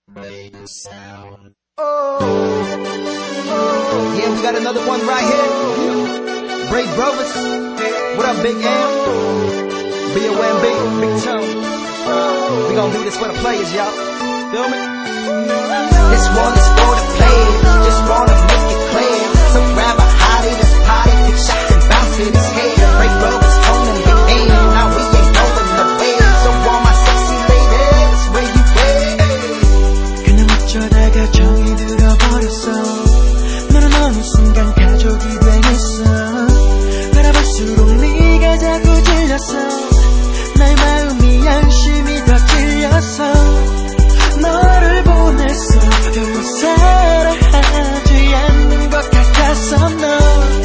Yeah, we got another one right here. Brave Brothers. What up, Big M? B-O-M-B, Big Tone. We gon' do this for the players, y'all. Feel me? This one is for the players. Just wanna make it clear. So grab a hottie, let's party, pick shots and bounce in his head. Brave Brothers, Tone and Big M. Now we ain't going nowhere. So all my sexy ladies, where you at? 그냥 어쩌다가 정이 들어버렸어. 너는 어느 순간 가족이 되겠어. 바라볼수록 네가 자꾸 질렸어. 나의 마음이 양심이 더 찔렸어. 너를 보냈어. 별로 사랑하지 않는 것 같았어. 너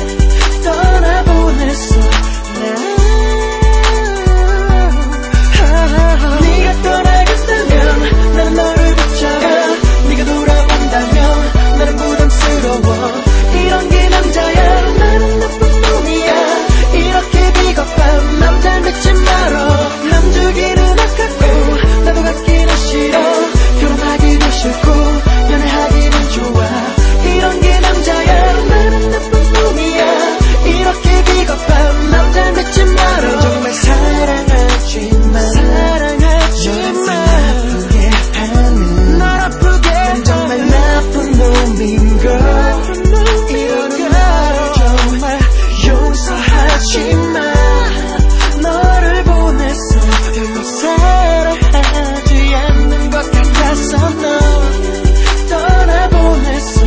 떠나보냈어. 네가 떠나간다면 나는 너를 붙잡아. 네가 돌아온다면 나는 부담스러워. 이런 게 남자야. 나는 나뿐뿐이야. 이렇게 비겁한 남자 믿지 말어. 남주기는 아깝고 나도 갖기는 싫어. 결혼하기도 싫고 연애하기는 좋아. 이런 게 남자야. 나는 나뿐뿐이야. 이렇게 비겁한 남자 믿지 말어. 정말 사랑하지만 널 아프게 난 정말 나쁜 놈인걸. 이러는 나를 정말 용서하지마. 너를 보냈어. 별로 사랑하지 않는 것 같았어. 너 떠나보냈어.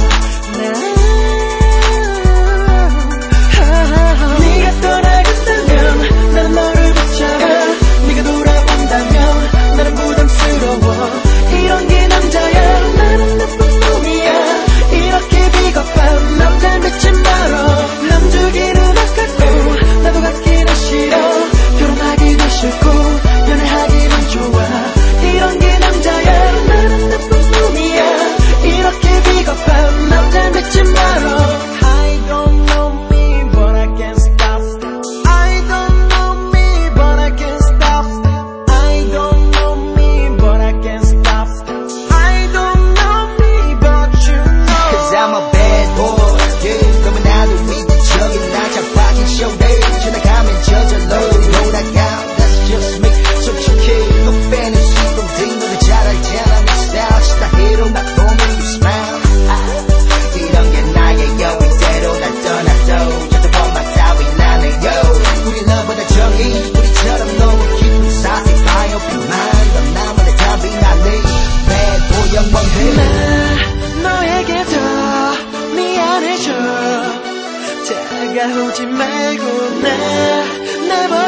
네가 떠나간다면 나는 너를 붙잡아. 네가 돌아온다면 나는 부담스러워. 이런 게 남자야. 나는 나쁜 놈이야. 이렇게 비겁한 남자 믿지 말어. 남주기는 아깝고 나도 갖기는 싫어. 결혼하기는 싫고 연애하기는 좋아. 이런 게 남자야. 나는 나쁜 놈이야. 이렇게 비겁한 남자 믿지 말어. I don't know me but I can't stop. I don't know me but I can't stop. I don't know me but I can't stop. I don't know me but you know. Cause I'm a bad boy, yeah. 너무 나도 위기적인 나 잡아긴 쇼네. 지나가면 저절로 돌아가. That's just me. 솔직히 너 빼는 시공들 너를 잘 알잖아. 내 스타일 시다해로 나 보면 you smile. 이런 게 나예요. 이대로 날 떠나도 저도 원망 따윈 나네요. 우리 너보다 정이 우리처럼 너무 깊은 사색 바이오피만 넌 나만의 답이 나네. Bad boy 영원해. 나 너에게 더 미안해져. 다가오지 말고 나 내버려